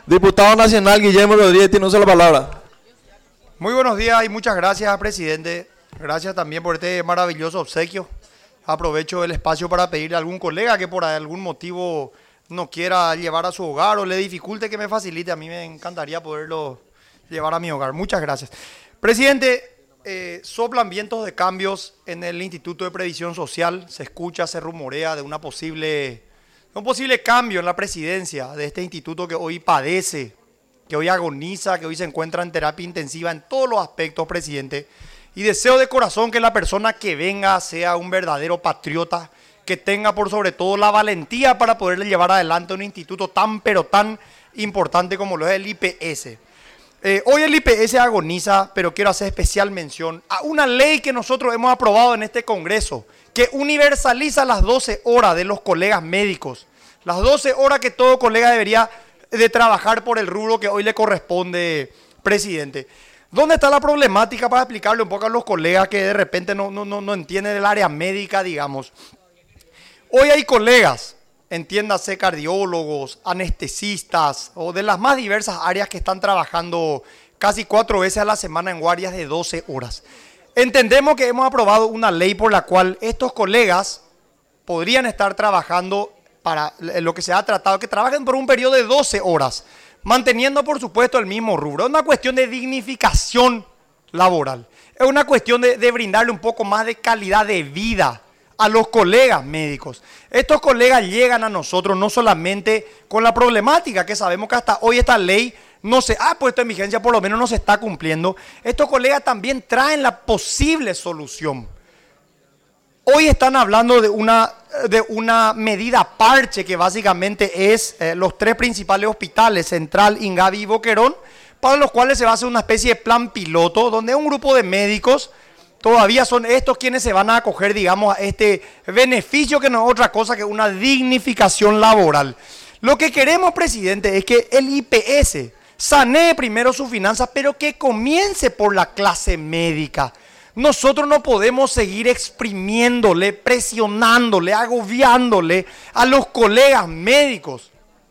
Diputado Nacional Guillermo Rodríguez tiene uso de la palabra. Muy buenos días y muchas gracias, presidente. Gracias también por este maravilloso obsequio. Aprovecho el espacio para pedirle a algún colega que por algún motivo no quiera llevar a su hogar o le dificulte que me facilite. A mí me encantaría poderlo llevar a mi hogar. Muchas gracias. Presidente, soplan vientos de cambios en el Instituto de Previsión Social. Se escucha, se rumorea de un posible cambio en la presidencia de este instituto que hoy padece, que hoy agoniza, que hoy se encuentra en terapia intensiva en todos los aspectos, presidente. Y deseo de corazón que la persona que venga sea un verdadero patriota, que tenga por sobre todo la valentía para poderle llevar adelante un instituto tan pero tan importante como lo es el IPS. Hoy el IPS agoniza, pero quiero hacer especial mención a una ley que nosotros hemos aprobado en este Congreso, que universaliza las 12 horas de los colegas médicos, las 12 horas que todo colega debería de trabajar por el rubro que hoy le corresponde, presidente. ¿Dónde está la problemática para explicarle un poco a los colegas que de repente no entienden el área médica, digamos? Hoy hay colegas, entiéndase cardiólogos, anestesistas o de las más diversas áreas que están trabajando casi 4 veces a la semana en guardias de 12 horas. Entendemos que hemos aprobado una ley por la cual estos colegas podrían estar trabajando para lo que se ha tratado, que trabajen por un periodo de 12 horas, manteniendo por supuesto el mismo rubro. Es una cuestión de dignificación laboral, es una cuestión de brindarle un poco más de calidad de vida a los colegas médicos. Estos colegas llegan a nosotros no solamente con la problemática, que sabemos que hasta hoy esta ley no se ha puesto en vigencia, por lo menos no se está cumpliendo. Estos colegas también traen la posible solución. Hoy están hablando de una medida parche que básicamente es los 3 principales hospitales, Central, Ingavi y Boquerón, para los cuales se va a hacer una especie de plan piloto, donde un grupo de médicos todavía son estos quienes se van a acoger, digamos, a este beneficio que no es otra cosa que una dignificación laboral. Lo que queremos, presidente, es que el IPS sanee primero sus finanzas, pero que comience por la clase médica. Nosotros no podemos seguir exprimiéndole, presionándole, agobiándole a los colegas médicos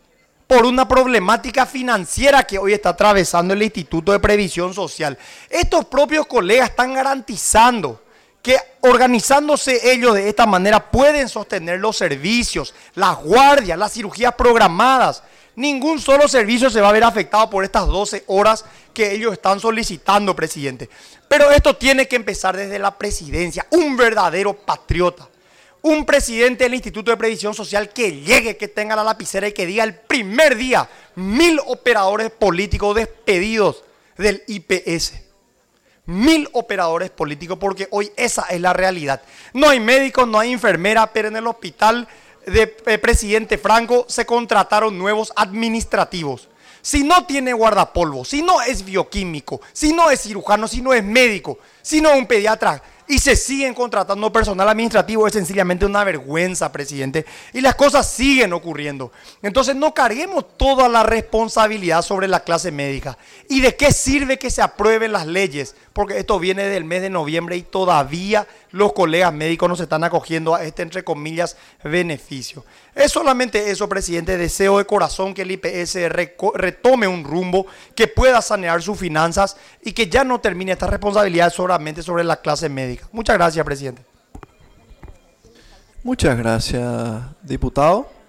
por una problemática financiera que hoy está atravesando el Instituto de Previsión Social. Estos propios colegas están garantizando que organizándose ellos de esta manera pueden sostener los servicios, las guardias, las cirugías programadas. Ningún solo servicio se va a ver afectado por estas 12 horas que ellos están solicitando, presidente. Pero esto tiene que empezar desde la presidencia, un verdadero patriota. Un presidente del Instituto de Previsión Social que llegue, que tenga la lapicera y que diga el primer día 1000 operadores políticos despedidos del IPS. 1000 operadores políticos, porque hoy esa es la realidad. No hay médicos, no hay enfermeras, pero en el hospital de presidente Franco se contrataron nuevos administrativos. Si no tiene guardapolvo, si no es bioquímico, si no es cirujano, si no es médico, si no es un pediatra, y se siguen contratando personal administrativo, es sencillamente una vergüenza, presidente. Y las cosas siguen ocurriendo. Entonces no carguemos toda la responsabilidad sobre la clase médica. ¿Y de qué sirve que se aprueben las leyes? Porque esto viene del mes de noviembre y todavía los colegas médicos no se están acogiendo a este, entre comillas, beneficio. Es solamente eso, presidente. Deseo de corazón que el IPS retome un rumbo, que pueda sanear sus finanzas y que ya no termine esta responsabilidad solamente sobre la clase médica. Muchas gracias, presidente. Muchas gracias, diputado.